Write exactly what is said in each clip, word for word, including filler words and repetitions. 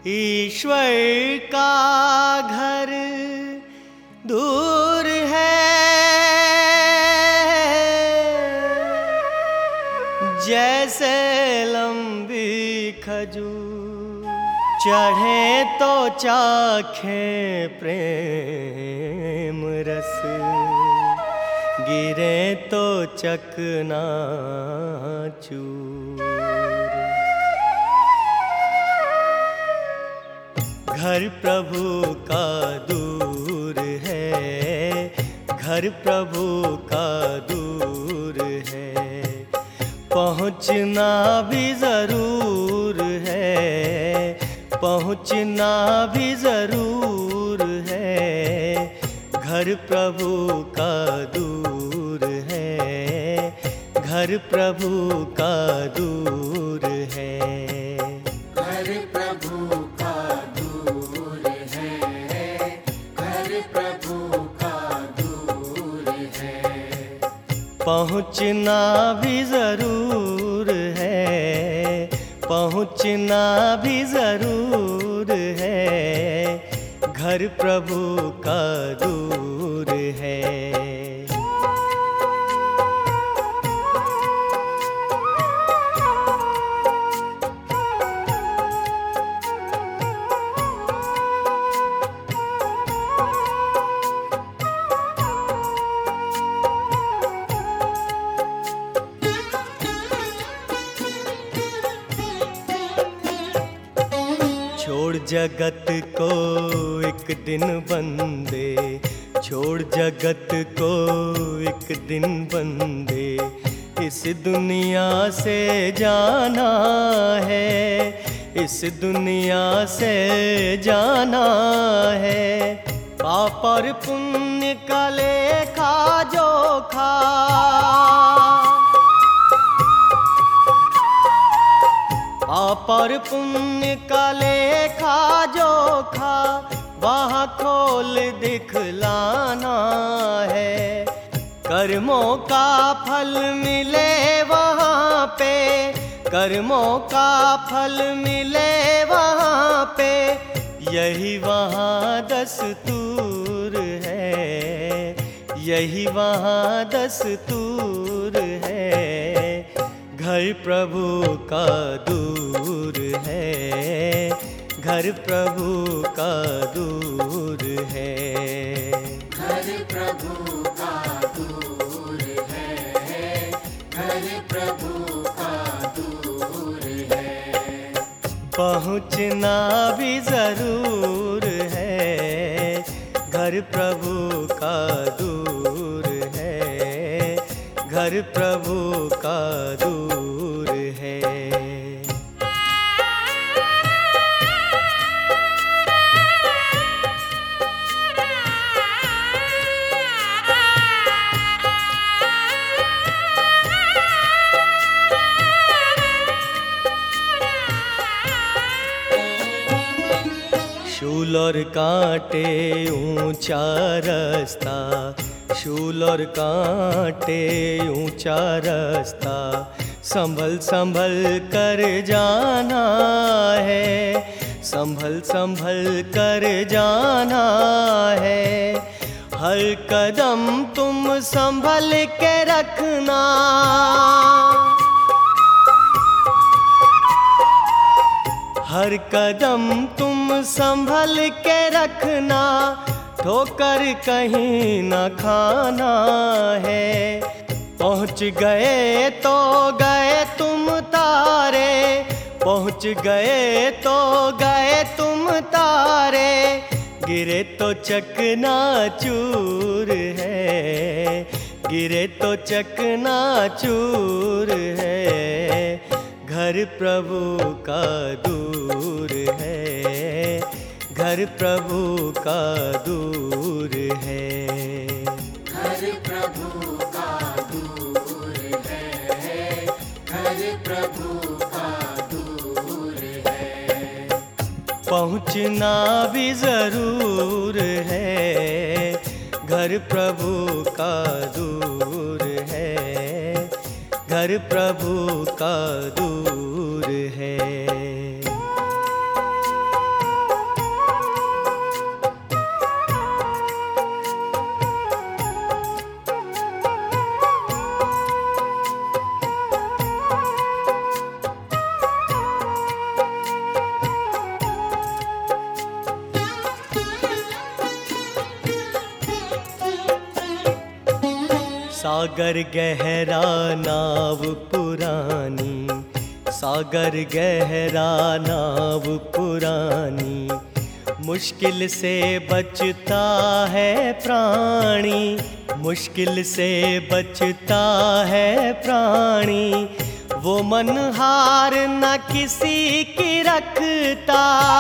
ईश्वर का घर दूर है, जैसे लंबी खजूर। चढ़े तो चाखें प्रेम रस, गिरे तो चकनाचूर। घर प्रभु का दूर है, घर प्रभु का दूर है, पहुँचना भी ज़रूर है, पहुँचना भी ज़रूर है। घर प्रभु का दूर है, घर प्रभु का दूर है। घर प्रभु का दूर है, घर प्रभु का दूर है, पहुँचना भी ज़रूर है, पहुँचना भी ज़रूर है। घर प्रभु का दूर है। छोड़ जगत को एक दिन बंदे, छोड़ जगत को एक दिन बंदे, इस दुनिया से जाना है, इस दुनिया से जाना है। पाप और पुण्य का लेखा जोखा, पाप और पुण्य का लेखा जोखा, वहाँ खोल दिखलाना है। कर्मों का फल मिले वहाँ पे, कर्मों का फल मिले वहाँ पे, यही वहाँ दस्तूर है, यही वहाँ दस्तूर है। घर प्रभु का दूर है, घर प्रभु का दूर है। घर प्रभु का दूर है, घर प्रभु का दूर है, पहुँचना भी ज़रूर है। घर प्रभु का दूर है, घर प्रभु का दूर है। शूल और कांटे ऊंचा रास्ता, शूल और कांटे ऊंचा रास्ता, संभल संभल कर जाना है, संभल संभल कर जाना है। हर कदम तुम संभल के रखना, हर कदम तुम संभल के रखना, ठोकर कहीं न खाना है। पहुँच गए तो गए तुम तारे, पहुँच गए तो गए तुम तारे, गिरे तो चकनाचूर है, गिरे तो चकनाचूर है। घर प्रभु का दूर है, घर प्रभु का दूर है। घर प्रभु का दूर है, घर प्रभु का दूर है, पहुँचना भी ज़रूर है। घर प्रभु का दूर है, घर प्रभु का दूर है। सागर गहरा नाव पुरानी, सागर गहरा नाव पुरानी, मुश्किल से बचता है प्राणी, मुश्किल से बचता है प्राणी, वो मन हार न किसी की रखता।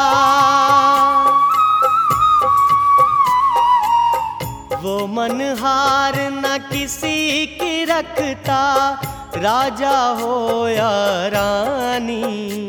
वो मन हार न किसी की रखता, राजा हो या रानी।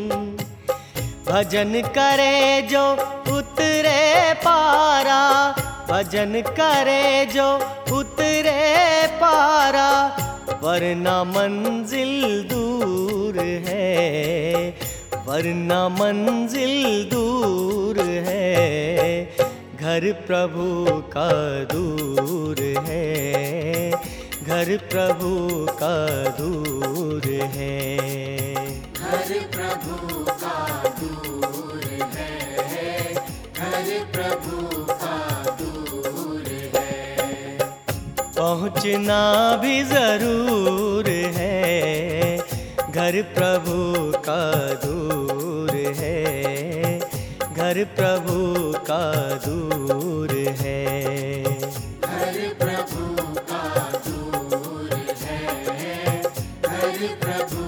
भजन करे जो उतरे पारा, भजन करे जो उतरे पारा, वरना मंजिल दूर है, वरना मंजिल दूर है। घर प्रभु का दूर है, घर प्रभु का दूर है। घर प्रभु का दूर है, घर प्रभु का दूर है। पहुँचना भी जरूर है, घर प्रभु का दूर है, घर प्रभु का दूर है। घर प्रभु का दूर है, घर प्रभु